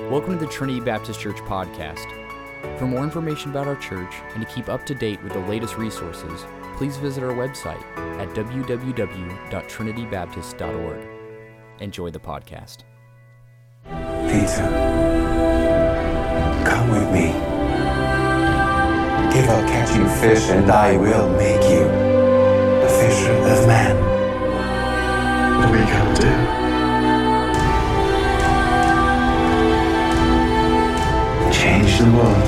Welcome to the Trinity Baptist Church podcast. For more information about our church and to keep up to date with the latest resources, please visit our website at www.trinitybaptist.org. Enjoy the podcast. Peter, come with me. Give up catching fish and I will make you a fisher of men. What are we going to do? Change the world.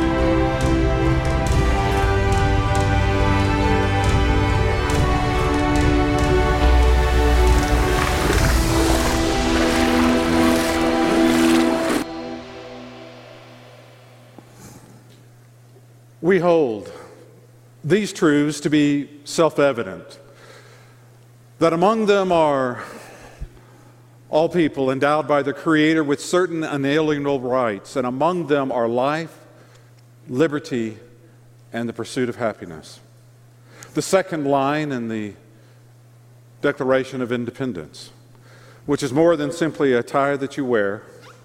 We hold these truths to be self-evident, that among them are all people endowed by the Creator with certain unalienable rights, and among them are life, liberty, and the pursuit of happiness. The second line in the Declaration of Independence, which is more than simply a tie that you wear.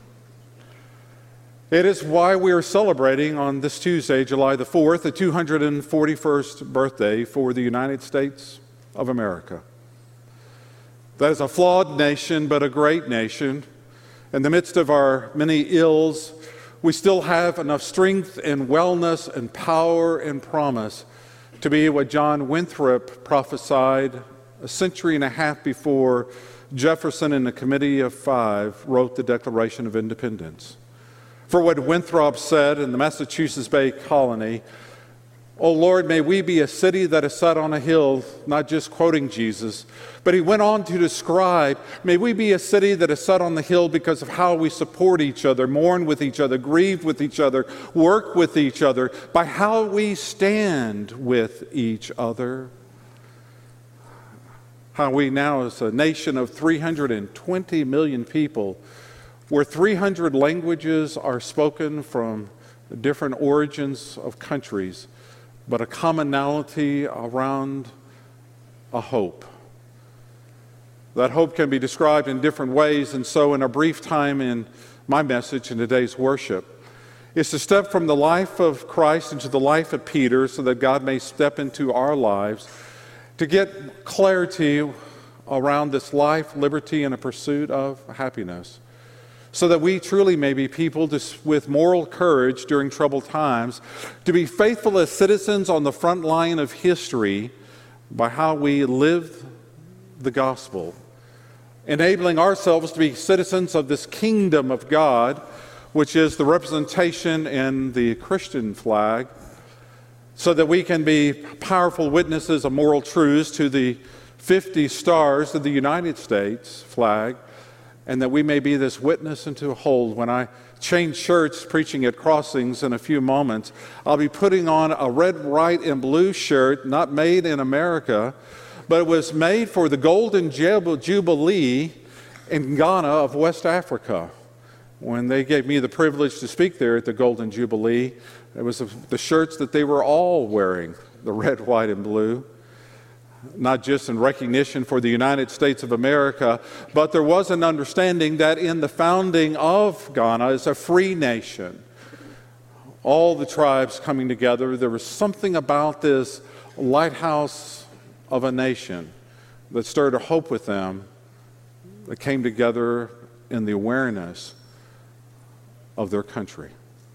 It is why we are celebrating on this Tuesday, July the 4th, the 241st birthday for the United States of America. That is a flawed nation, but a great nation. In the midst of our many ills, we still have enough strength and wellness and power and promise to be what John Winthrop prophesied a century and a half before Jefferson and the Committee of Five wrote the Declaration of Independence. For what Winthrop said in the Massachusetts Bay Colony, "O Lord, may we be a city that is set on a hill," not just quoting Jesus, but he went on to describe, may we be a city that is set on the hill because of how we support each other, mourn with each other, grieve with each other, work with each other, by how we stand with each other. How we now, as a nation of 320 million people, where 300 languages are spoken from different origins of countries, but a commonality around a hope. That hope can be described in different ways, and so in a brief time in my message in today's worship is to step from the life of Christ into the life of Peter so that God may step into our lives to get clarity around this life, liberty, and a pursuit of happiness, so that we truly may be people with moral courage during troubled times, to be faithful as citizens on the front line of history by how we live the gospel, enabling ourselves to be citizens of this kingdom of God, which is the representation in the Christian flag, so that we can be powerful witnesses of moral truths to the 50 stars of the United States flag, and that we may be this witness into a hold. When I change shirts preaching at Crossings in a few moments, I'll be putting on a red, white, and blue shirt, not made in America, but it was made for the Golden Jubilee in Ghana of West Africa. When they gave me the privilege to speak there at the Golden Jubilee, it was the shirts that they were all wearing, the red, white, and blue. Not just in recognition for the United States of America, but there was an understanding that in the founding of Ghana as a free nation, all the tribes coming together, there was something about this lighthouse of a nation that stirred a hope with them that came together in the awareness of their country.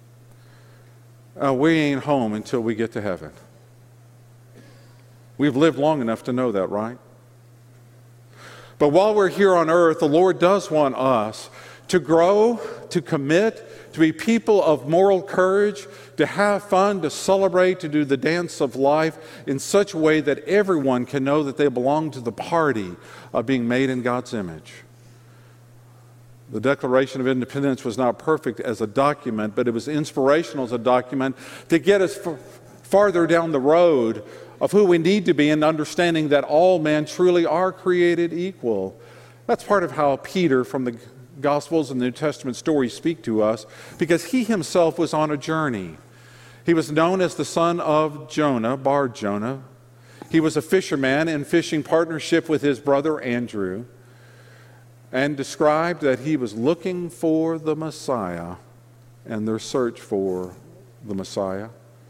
We ain't home until we get to heaven. We've lived long enough to know that, right? But while we're here on earth, the Lord does want us to grow, to commit, to be people of moral courage, to have fun, to celebrate, to do the dance of life in such a way that everyone can know that they belong to the party of being made in God's image. The Declaration of Independence was not perfect as a document, but it was inspirational as a document to get us farther down the road of who we need to be in understanding that all men truly are created equal. That's part of how Peter from the Gospels and the New Testament stories speak to us, because he himself was on a journey. He was known as the son of Jonah, Bar Jonah. He was a fisherman in fishing partnership with his brother Andrew. and described that he was looking for the Messiah and their search for the Messiah.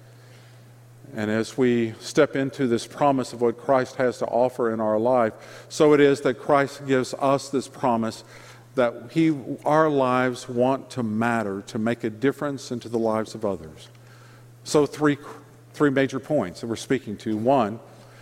And as we step into this promise of what Christ has to offer in our life, so it is that Christ gives us this promise that our lives want to matter, to make a difference into the lives of others. So three major points that we're speaking to. One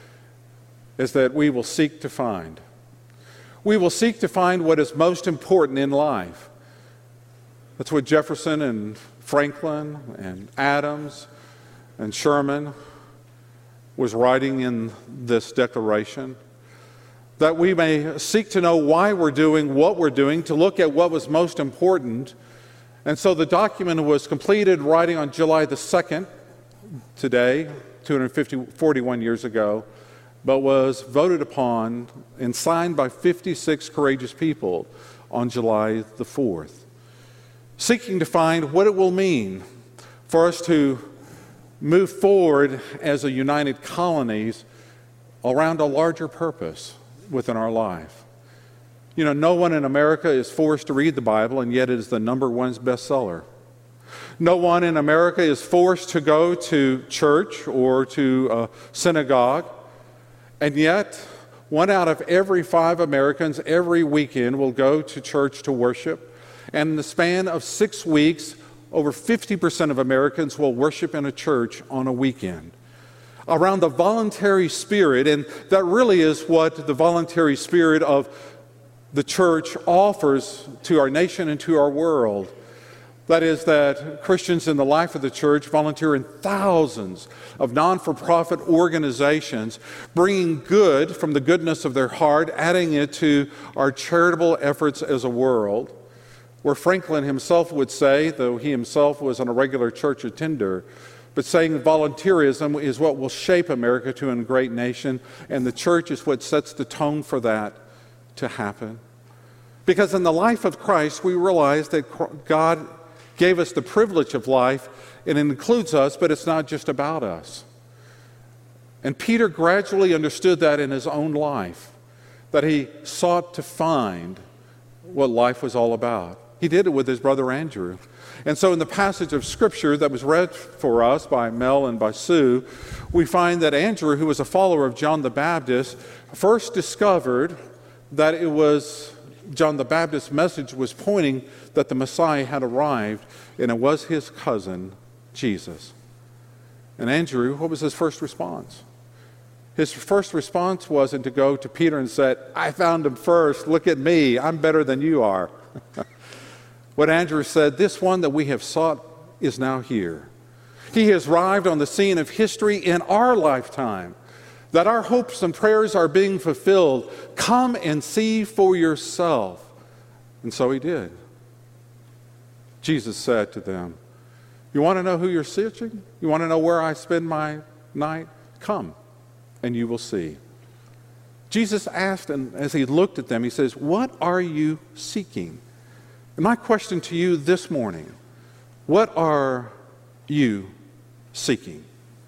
is that we will seek to find. We will seek to find what is most important in life. That's what Jefferson and Franklin and Adams and Sherman was writing in this declaration. That we may seek to know why we're doing what we're doing, to look at what was most important. And so the document was completed writing on July the 2nd, today, 41 years ago, but was voted upon and signed by 56 courageous people on July the 4th, seeking to find what it will mean for us to move forward as a united colonies around a larger purpose within our life. You know, no one in America is forced to read the Bible, and yet it is the number one bestseller. No one in America is forced to go to church or to a synagogue, and yet 1 out of every 5 Americans every weekend will go to church to worship. And in the span of 6 weeks, over 50% of Americans will worship in a church on a weekend. Around the voluntary spirit, and that really is what the voluntary spirit of the church offers to our nation and to our world. That is that Christians in the life of the church volunteer in thousands of non-for-profit organizations, bringing good from the goodness of their heart, adding it to our charitable efforts as a world. Where Franklin himself would say, though he himself was a regular church attender, but saying volunteerism is what will shape America to a great nation, and the church is what sets the tone for that to happen. Because in the life of Christ, we realize that God gave us the privilege of life, and it includes us, but it's not just about us. And Peter gradually understood that in his own life, that he sought to find what life was all about. He did it with his brother Andrew. And so in the passage of Scripture that was read for us by Mel and by Sue, we find that Andrew, who was a follower of John the Baptist, first discovered that it was John the Baptist's message was pointing that the Messiah had arrived, and it was his cousin, Jesus. And Andrew, what was his first response? His first response wasn't to go to Peter and say, "I found him first, look at me, I'm better than you are." What Andrew said, "This one that we have sought is now here. He has arrived on the scene of history in our lifetime, that our hopes and prayers are being fulfilled. Come and see for yourself." And so he did. Jesus said to them, "You want to know who you're searching? You want to know where I spend my night? Come, and you will see." Jesus asked, and as he looked at them, he says, "What are you seeking?" And my question to you this morning, what are you seeking?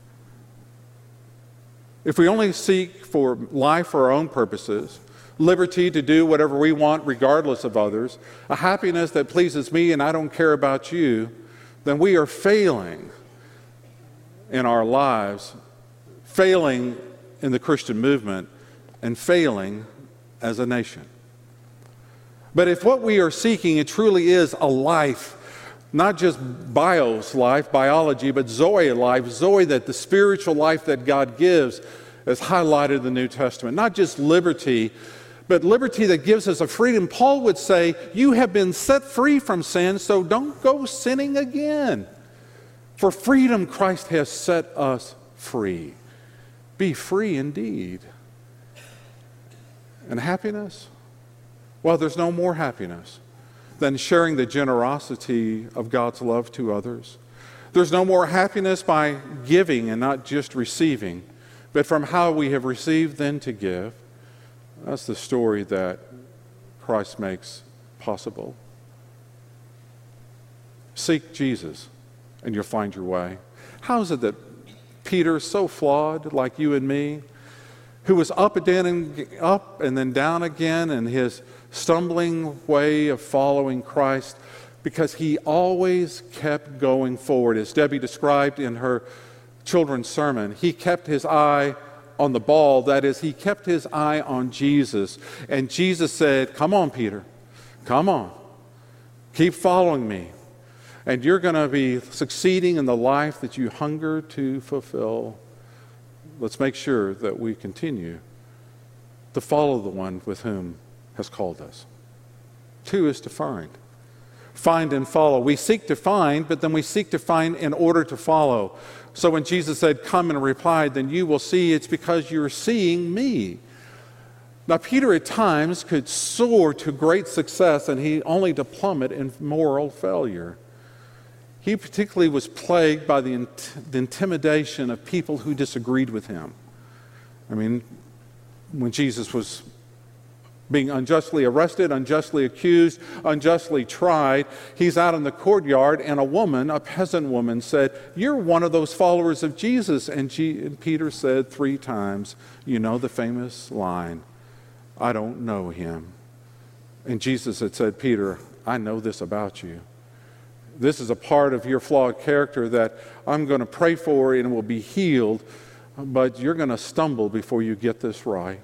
If we only seek for life for our own purposes, liberty to do whatever we want regardless of others, a happiness that pleases me and I don't care about you, then we are failing in our lives, failing in the Christian movement, and failing as a nation. But if what we are seeking, it truly is a life, not just bios life, biology, but Zoe life, Zoe, that the spiritual life that God gives, as highlighted in the New Testament. Not just liberty, but liberty that gives us a freedom. Paul would say, you have been set free from sin, so don't go sinning again. For freedom, Christ has set us free. Be free indeed. And happiness? Well, there's no more happiness than sharing the generosity of God's love to others. There's no more happiness by giving and not just receiving, but from how we have received then to give. That's the story that Christ makes possible. Seek Jesus and you'll find your way. How is it that Peter, so flawed like you and me, who was up and then down again in his stumbling way of following Christ, because he always kept going forward. As Debbie described in her children's sermon, he kept his eye on the ball. That is, he kept his eye on Jesus. And Jesus said, "Come on, Peter. Come on. Keep following me. And you're going to be succeeding in the life that you hunger to fulfill." Let's make sure that we continue to follow the one with whom has called us. 2 is to find. Find and follow. We seek to find, but then we seek to find in order to follow. So when Jesus said, "Come," and replied, "Then you will see," it's because you're seeing me. Now, Peter at times could soar to great success, and he only to plummet in moral failure. He particularly was plagued by the intimidation of people who disagreed with him. I mean, when Jesus was being unjustly arrested, unjustly accused, unjustly tried, he's out in the courtyard, and a woman, a peasant woman, said, "You're one of those followers of Jesus." And Peter said 3 times, you know the famous line, "I don't know him." And Jesus had said, "Peter, I know this about you. This is a part of your flawed character that I'm going to pray for and it will be healed, but you're going to stumble before you get this right."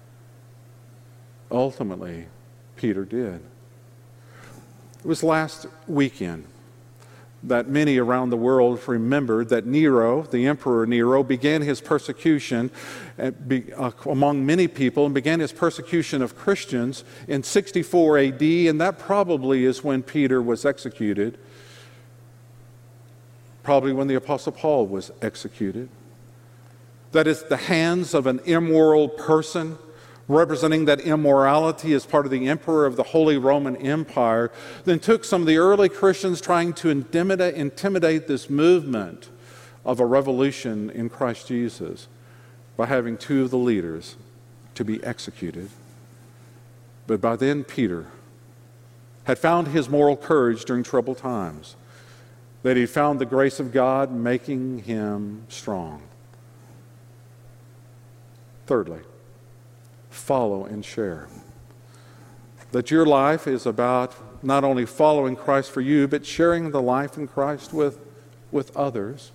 Ultimately, Peter did. It was last weekend that many around the world remembered that Nero, the Emperor Nero, began his persecution among many people and began his persecution of Christians in 64 AD, and that probably is when Peter was executed, probably when the Apostle Paul was executed. That is, the hands of an immoral person, representing that immorality as part of the emperor of the Holy Roman Empire, then took some of the early Christians trying to intimidate this movement of a revolution in Christ Jesus by having 2 of the leaders to be executed. But by then, Peter had found his moral courage during troubled times, that he found the grace of God making him strong. Thirdly, follow and share. That your life is about not only following Christ for you, but sharing the life in Christ with others.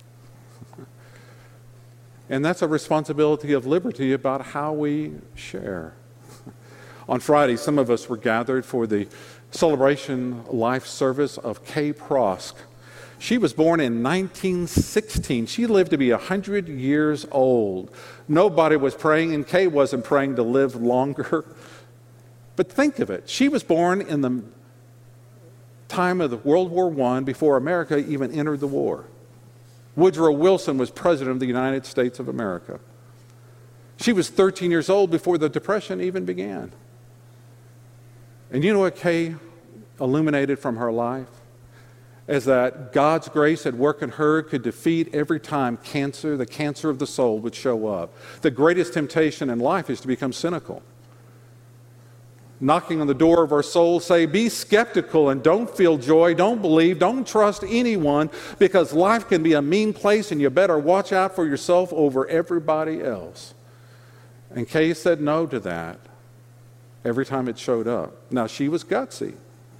And that's a responsibility of Liberty about how we share. On Friday, some of us were gathered for the celebration life service of Kay Prosk. She was born in 1916. She lived to be 100 years old. Nobody was praying, and Kay wasn't praying to live longer. But think of it. She was born in the time of the World War I, before America even entered the war. Woodrow Wilson was president of the United States of America. She was 13 years old before the Depression even began. And you know what Kay illuminated from her life? Is that God's grace at work in her could defeat every time cancer, the cancer of the soul, would show up. The greatest temptation in life is to become cynical. Knocking on the door of our soul, say, be skeptical and don't feel joy, don't believe, don't trust anyone, because life can be a mean place and you better watch out for yourself over everybody else. And Kay said no to that every time it showed up. Now, she was gutsy.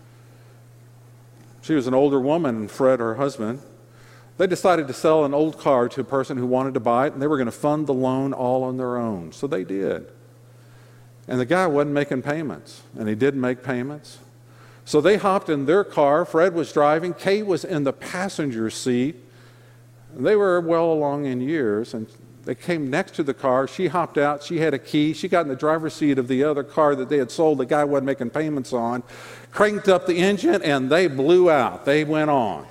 She was an older woman, and Fred, her husband, they decided to sell an old car to a person who wanted to buy it, and they were going to fund the loan all on their own. So they did. And the guy wasn't making payments, and he didn't make payments. So they hopped in their car. Fred was driving. Kay was in the passenger seat. They were well along in years, and they came next to the car. She hopped out. She had a key. She got in the driver's seat of the other car that they had sold. The guy wasn't making payments on. Cranked up the engine, and they blew out. They went on.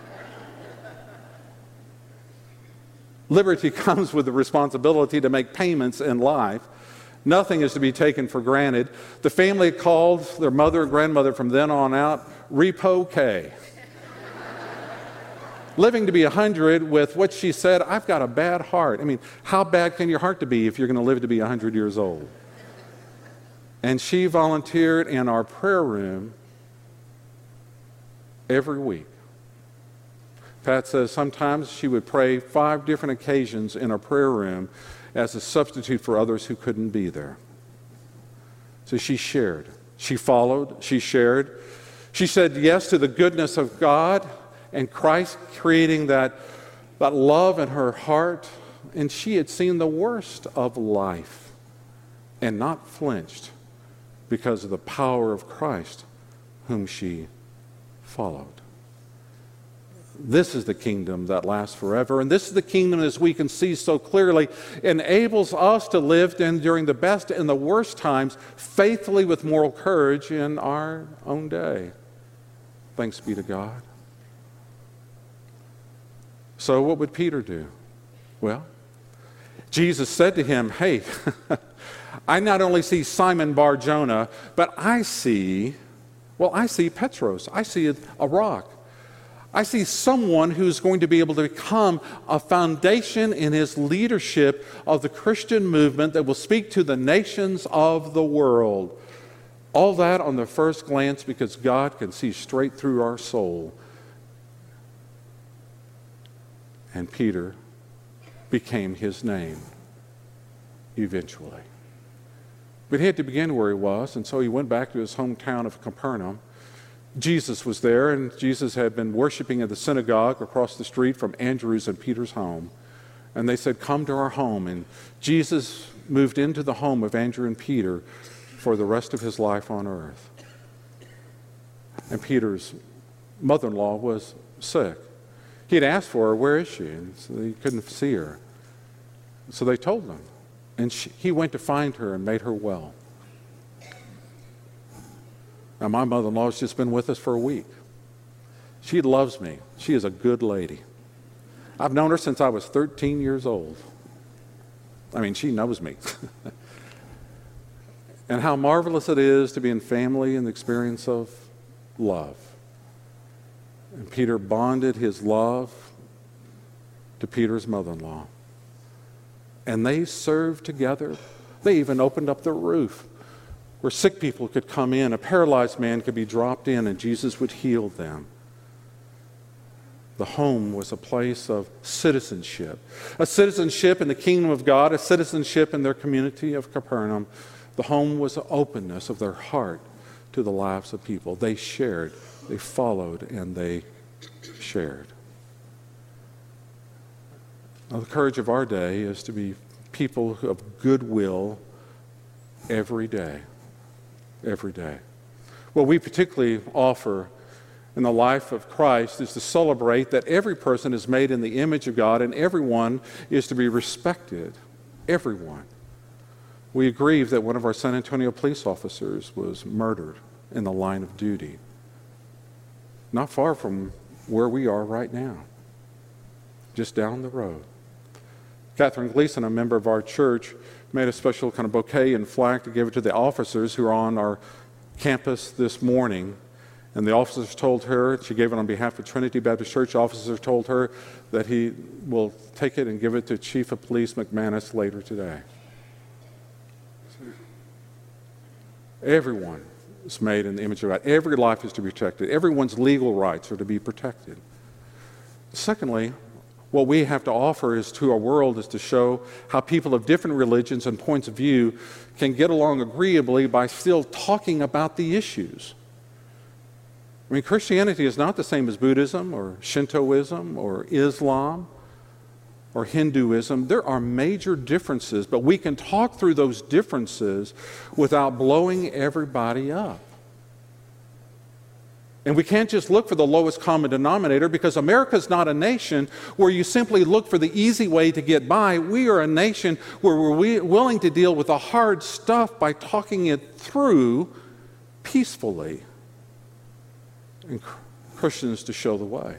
Liberty comes with the responsibility to make payments in life. Nothing is to be taken for granted. The family called their mother and grandmother from then on out Repo Kay. Living to be 100 with what she said, I've got a bad heart. I mean, how bad can your heart to be if you're going to live to be 100 years old? And she volunteered in our prayer room every week. Pat says sometimes she would pray 5 different occasions in our prayer room, as a substitute for others who couldn't be there. So she shared. She followed. She shared. She said yes to the goodness of God and Christ creating that love in her heart. And she had seen the worst of life and not flinched because of the power of Christ whom she followed. This is the kingdom that lasts forever. And this is the kingdom, as we can see so clearly, enables us to live during the best and the worst times faithfully with moral courage in our own day. Thanks be to God. So what would Peter do? Well, Jesus said to him, hey, I not only see Simon Bar-Jonah, but I see Petros. I see a rock. I see someone who's going to be able to become a foundation in his leadership of the Christian movement that will speak to the nations of the world. All that on the first glance because God can see straight through our soul. And Peter became his name eventually. But he had to begin where he was, and so he went back to his hometown of Capernaum. Jesus was there, and Jesus had been worshiping at the synagogue across the street from Andrew's and Peter's home. And they said, come to our home. And Jesus moved into the home of Andrew and Peter for the rest of his life on earth. And Peter's mother-in-law was sick. He had asked for her, where is she? And so he couldn't see her. So they told him. And he went to find her and made her well. Now, my mother-in-law has just been with us for a week. She loves me. She is a good lady. I've known her since I was 13 years old. I mean, she knows me. And how marvelous it is to be in family and the experience of love. And Peter bonded his love to Peter's mother-in-law. And they served together. They even opened up the roof where sick people could come in. A paralyzed man could be dropped in and Jesus would heal them. The home was a place of citizenship. A citizenship in the kingdom of God, a citizenship in their community of Capernaum. The home was the openness of their heart to the lives of people. They shared, they followed, and they shared. Now, the courage of our day is to be people of goodwill every day. Every day. What we particularly offer in the life of Christ is to celebrate that every person is made in the image of God and everyone is to be respected. Everyone. We grieve that one of our San Antonio police officers was murdered in the line of duty. Not far from where we are right now. Just down the road. Catherine Gleason, a member of our church, made a special kind of bouquet and flag to give it to the officers who are on our campus this morning. And the officers told her, she gave it on behalf of Trinity Baptist Church, officers told her that he will take it and give it to Chief of Police McManus later today. Everyone is made in the image of God. Every life is to be protected. Everyone's legal rights are to be protected. Secondly, what we have to offer is to our world is to show how people of different religions and points of view can get along agreeably by still talking about the issues. I mean, Christianity is not the same as Buddhism or Shintoism or Islam or Hinduism. There are major differences, but we can talk through those differences without blowing everybody up. And we can't just look for the lowest common denominator because America's not a nation where you simply look for the easy way to get by. We are a nation where we're willing to deal with the hard stuff by talking it through peacefully. And Christians to show the way.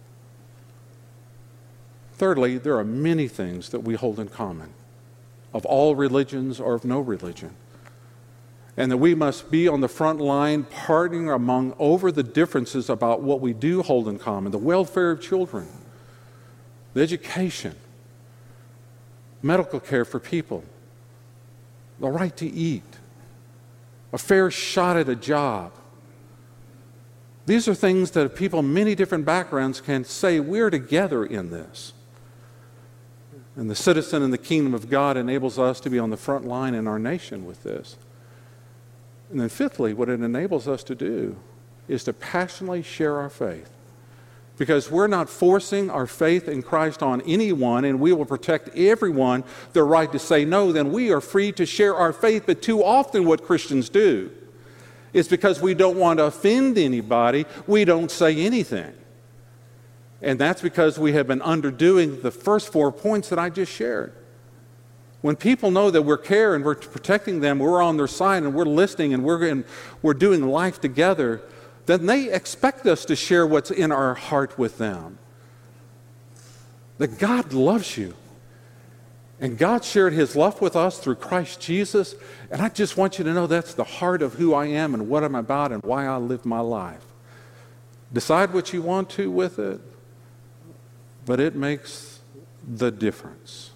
Thirdly, there are many things that we hold in common, of all religions or of no religion. And that we must be on the front line, parting among over the differences about what we do hold in common. The welfare of children, the education, medical care for people, the right to eat, a fair shot at a job. These are things that people of many different backgrounds can say, we're together in this. And the citizen in the kingdom of God enables us to be on the front line in our nation with this. And then fifthly, what it enables us to do is to passionately share our faith. Because we're not forcing our faith in Christ on anyone, and we will protect everyone their right to say no, then we are free to share our faith. But too often what Christians do is because we don't want to offend anybody, we don't say anything. And that's because we have been underdoing the first 4 points that I just shared. When people know that we're caring and we're protecting them, we're on their side and we're listening and we're doing life together, then they expect us to share what's in our heart with them. That God loves you. And God shared His love with us through Christ Jesus. And I just want you to know that's the heart of who I am and what I'm about and why I live my life. Decide what you want to with it, but it makes the difference.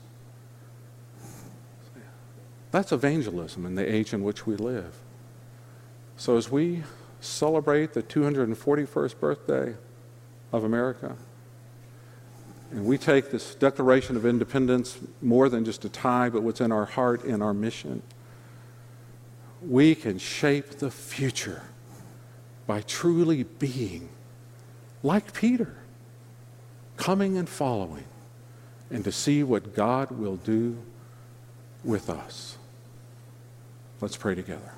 That's evangelism in the age in which we live. So as we celebrate the 241st birthday of America, and we take this Declaration of Independence more than just a tie, but what's in our heart and our mission, we can shape the future by truly being like Peter, coming and following, and to see what God will do with us. Let's pray together.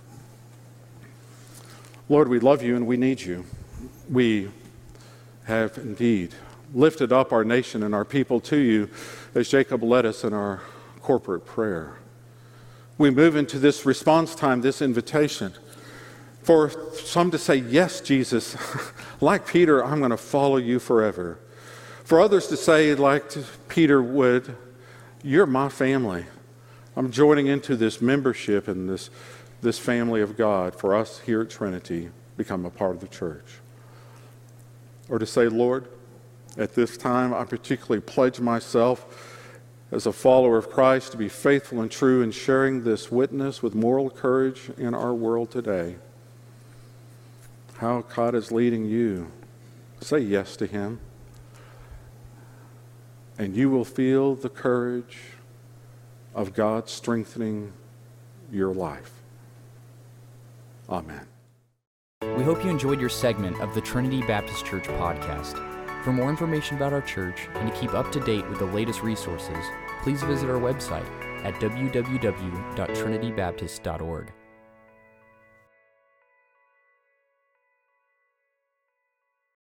Lord, we love you and we need you. We have indeed lifted up our nation and our people to you as Jacob led us in our corporate prayer. We move into this response time, this invitation, for some to say, yes, Jesus, like Peter, I'm going to follow you forever. For others to say, like Peter would, you're my family. I'm joining into this membership and this family of God. For us here at Trinity, become a part of the church. Or to say, Lord, at this time, I particularly pledge myself as a follower of Christ to be faithful and true in sharing this witness with moral courage in our world today. How God is leading you, say yes to Him, and you will feel the courage of God strengthening your life. Amen. We hope you enjoyed your segment of the Trinity Baptist Church podcast. For more information about our church and to keep up to date with the latest resources, please visit our website at www.trinitybaptist.org.